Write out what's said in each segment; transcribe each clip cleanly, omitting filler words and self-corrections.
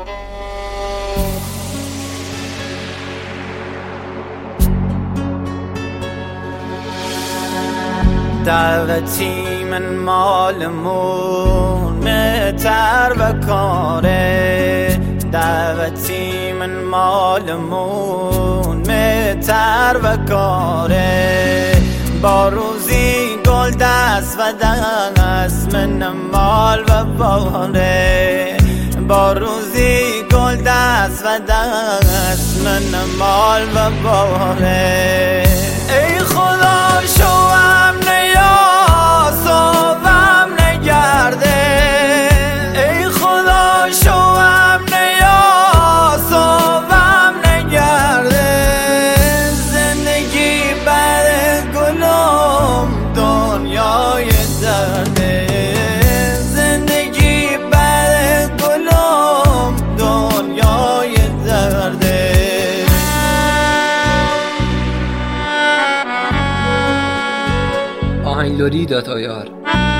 دعوتی من مالمون متر و کاره، دعوتی من مالمون متر و کاره. با روزی گل دست و دست من مال و باره، با روزی گل دست و دست من مال و باره. ای خدا شوام نیاز و غم نگرده، ای خدا شوام نیاز و غم نگرده. زندگی بر گلم دنیای درده، زندگی بر گلم دنیای درده. آهنگلوری.ir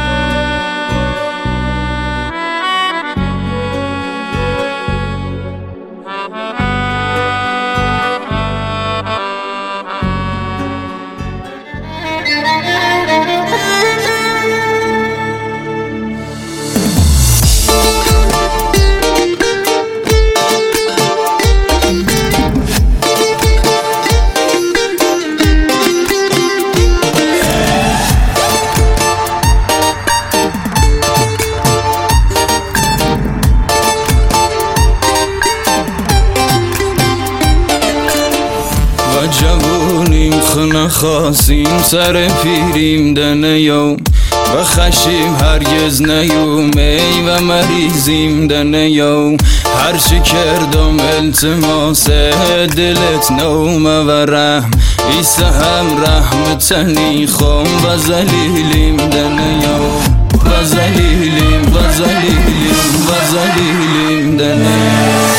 جوونیم خونه خواستیم سر پیریم دنیو و خشیم هرگز نیومی و مریضیم دنیو. هر چی کردم التماس دلت نوم و رحم ایسه هم رحمتنی خوم و زلیلیم دنیو و زلیلیم و زلیلیم و زلیلیم دنیو.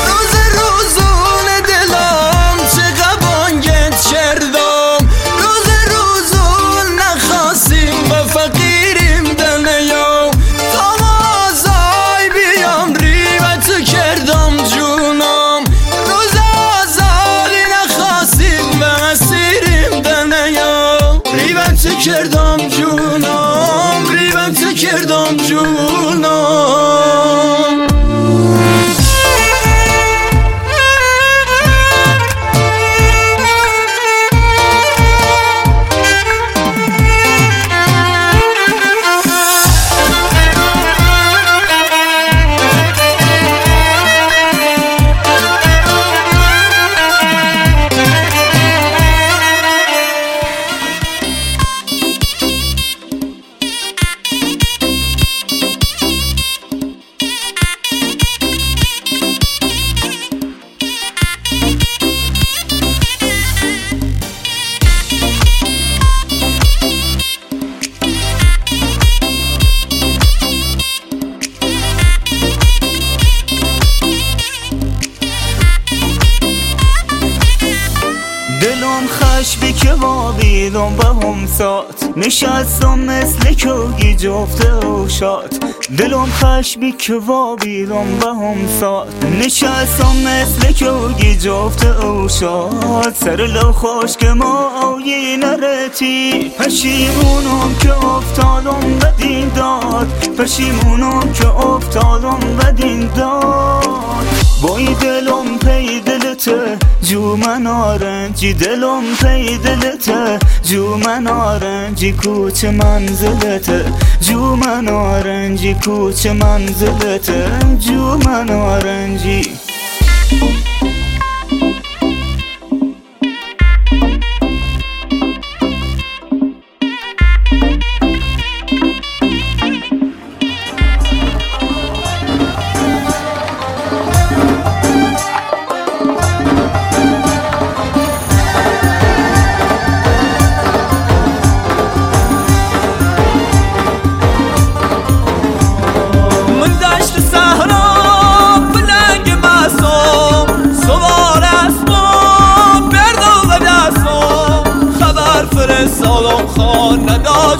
کردم جونم ریبت کردم جونم. دلم خشبی که وابیدم به هم سات نشستم مثل کوگی جفت و شاد. دلم خشبی که وابیدم به هم سات نشستم مثل کوگی جفت و شاد. سر لو خوش که ما آیی نرتی پشیمونم که افتادم بدین داد، پشیمونم که افتادم بدین داد. بای دلم پی دلته جو من آرنجی، دلم پی دلته جو من آرنجی کوچه منزلته، جو من آرنجی کوچه منزلته، جو من آرنجی. سالم خان ندا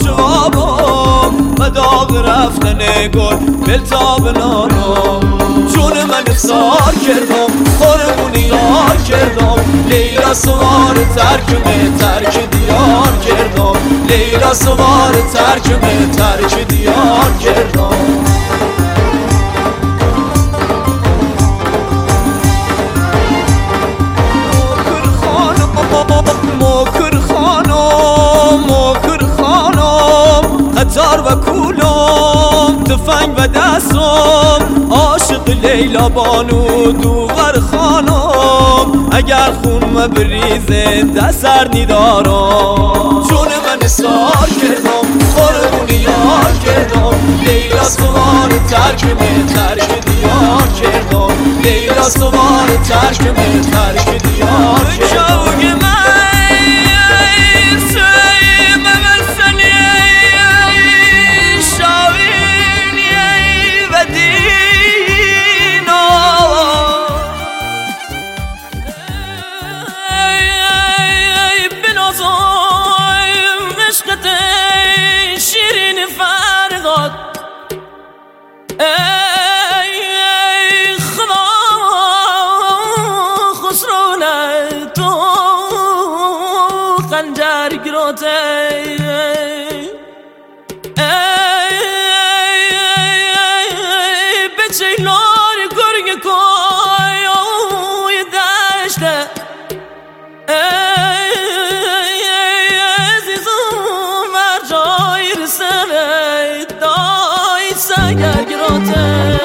جوابم و داغ رفتن گل بلتاب نانم. جون من من سار کردم خورمونی یار کردم لیلا سوار ترک دیار کردم لیلا سوار ترک دیار کردم موکر خانم قطار و کولم تفنگ و دستم عاشق لیلا بانو دوغر خانم اگر خون بریزه دستر نیدارم جون من سار کردم خورمونی یار کردم لیلا سوار ترک دیار کردم لیلا سوار ترک دیار کردم شیرین فرقات ای خدا خسرونه تو خنجر گروته به چیلار گرگ کوی دشته سگر گراته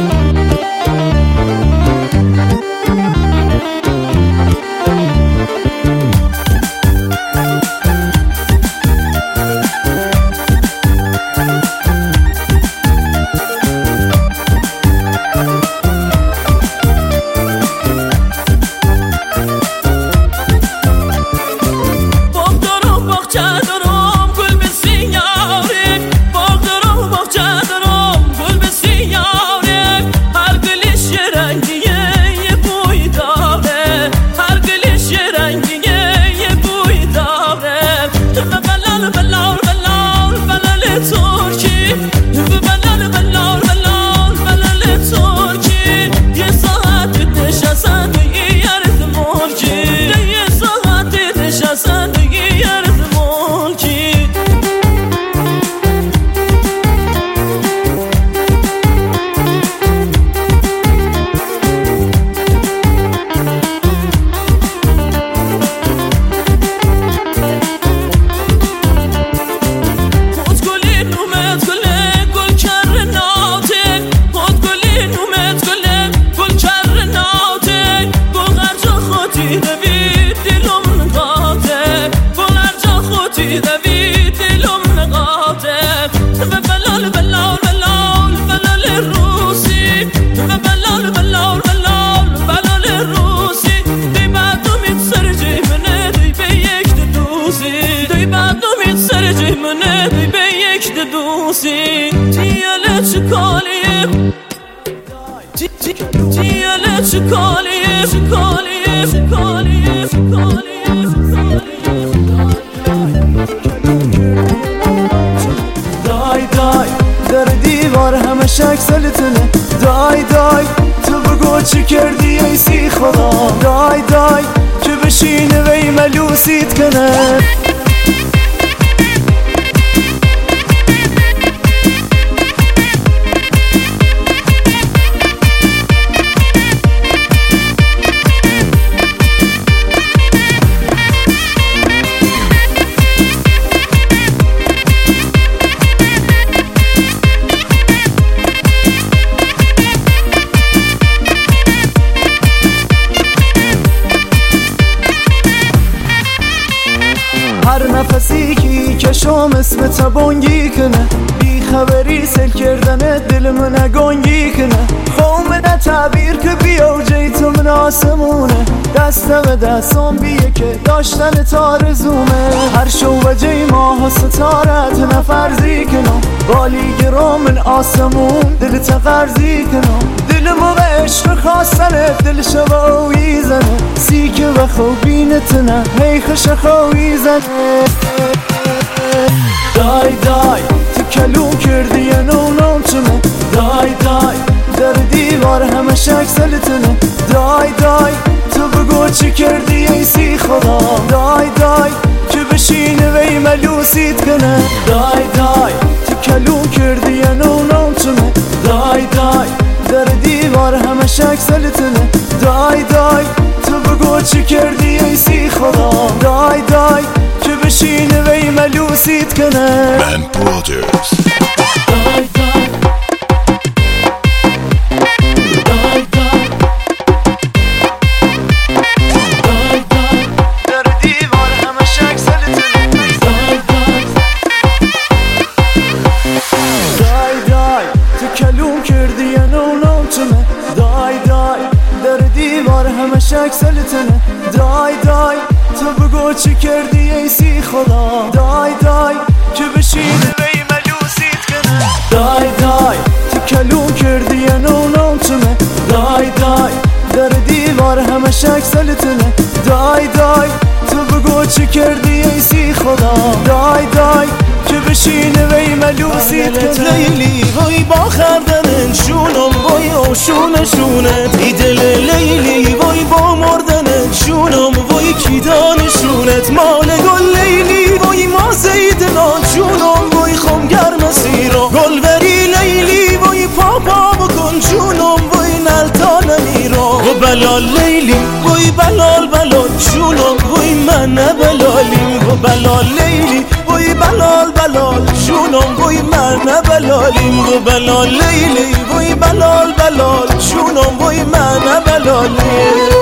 دای در دیوار همه شک سلطنه دای تو بگو چی کردی ای سی خدا دای که بشینه وی ملوسیت کنه هر نفسی که کشم اسم تبانگی کنه بی خبری سل کردن دل من گنگی کنه خومه تعبیر که بیا جای تو من آسمونه دستم دستم بیه که داشتن تارزومه هر شو و جای ماه ستارت نفرزی کنم بالی گرام من آسمون دل تقرزی کنم دل موقع عشق خواستنه دل شباوی زنه سیکه و خوبینت نه هی خش خوی زنه دای تو کلون کردی یه نونم چمه دای در دیوار همش عکسلتونه. دای دای تو بگو چی کردی ای سی خدا، دای دای که بشینه وی ملوسیت کنه. دای دای تو کلو کردی یا نونامتونه. دای دای در دیوار همش عکسلتونه. دای دای تو بگو چی کردی ای سی خدا، دای دای که بشینه وی ملوسیت کنه. Man Brothers. دای دای دای دای دای دای در دیوار همش عکسلتونه. دای دای دای دای تو کلوم کردی یا نونامتونه. دای دای در دیوار همش عکسلتونه. دای دای تو بگو چی کردی ای سی خدا، دای دای که بشینه وی ملوسیت کنه. دای دای تو کلوم کردی یا نونامتونه. دای دای در دیوار همش عکسلتونه. دای دای تو بگو چی کردی ای سی خدا، دای دای که بشینه وی ملوسیت کنه. لیلی وای با خردن شونم وای آشون شونت، ای دل لیلی وای با مردن شونم وای کی دانشونت. مال گل لیلی وای ما زیدنان شونم وای خم گرم سیرا. گل بری لیلی وای پاپا بکن شونم وای نلتا نمیرا. و بلال لیلی وای بلال بلال شونم وای من بلالیم. و بلال لیلی وای بلال بلال شونم وای من بلالیم. و بلال لیلی وای بلال بلال شونم وای من بلالیم.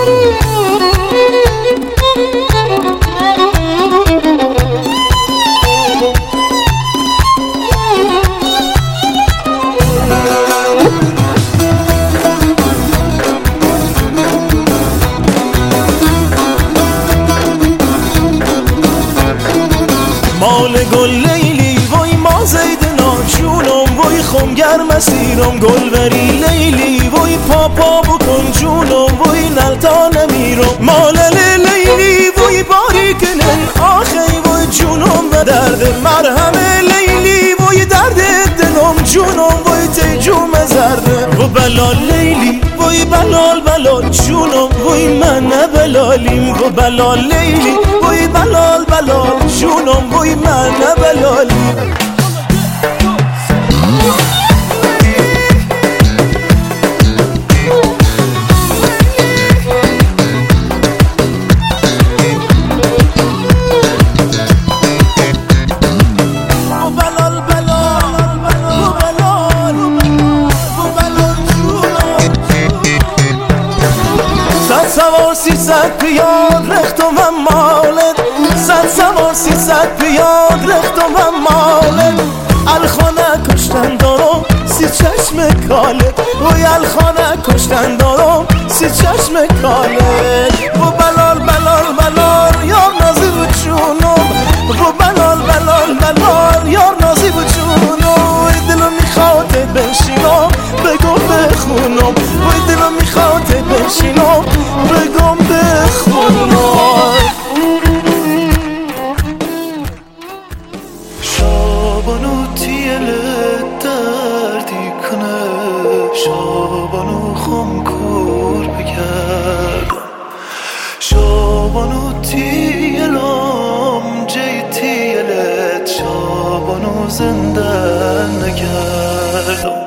مال گل لیلی وای ما زیدنان شونم وای خم گرم سیرم. گل بری لیلی وای پاپا بکن جونم وای نلتا نمیرم. مال لیلی وای باری کنن آخی وای جونم به درد مرهم لیلی وای درد دلم جونم وای تیجوم زرده. و بلال لیلی وای بلال بلال جونم وای من بلالیم. و بلال لیلی وای بلال بلال جونم وای من بلالیم. سوار 300 پیاد رختم و مالت، سوار 300 پیاد رختم و مالت. الخانه کشتن دارم سی چشم کالت، وی الخانه کشتن دارم سی چشم کالت. و بلال بلال بلال یار نازی و چونم. و بلال بلال بلال یار نازی و چونم. وی دلو میخواد بنشینم بگم بخونم. وی دلو میخواد بنشینم بگم بخونم. شابانو تیلت دردی کنه، شابانو خم کور بگردم. شابانو تیلم جی تیلت، شابانو زنده نگردم.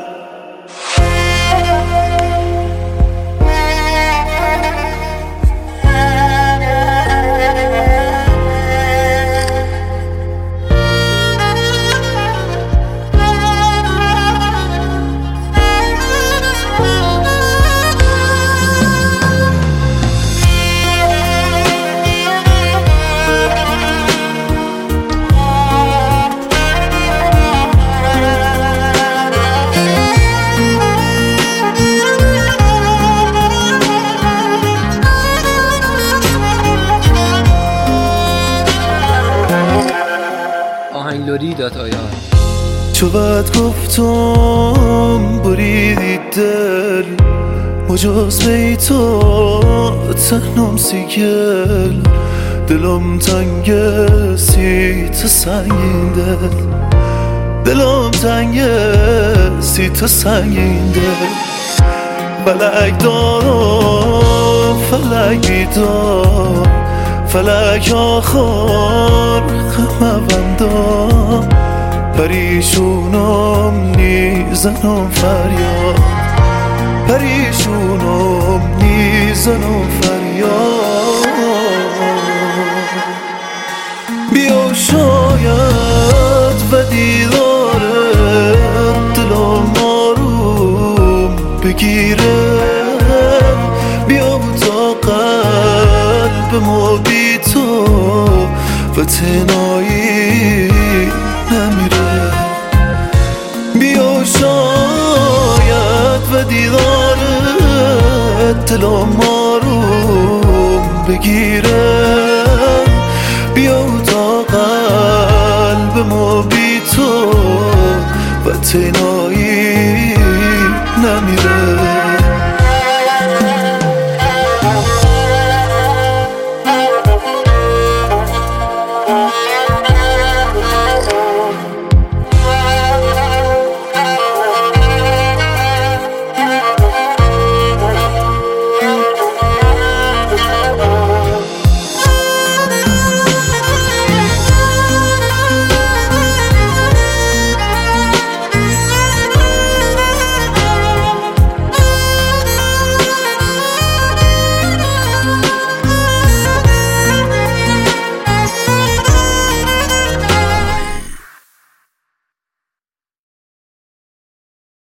چو بعد گفتم بریدی دل، مجاز بی تو تنم سیگل. دلم تنگ سی تو سنگین دل، دلم تنگه سی تو سنگین دل فلک دارم فلک بیدار فلک آخر خموندم پریشونم نیزنم فریاد پریشونم نیزنم فریاد بیا شاید و دیدارت دلم آروم بگیره بیا تا قلب ما بی تو و تنهایی نمیره بیا شاید و دیدارت دلم آروم بگیره بیا تا قلب ما بی تو و تنهایی نمیره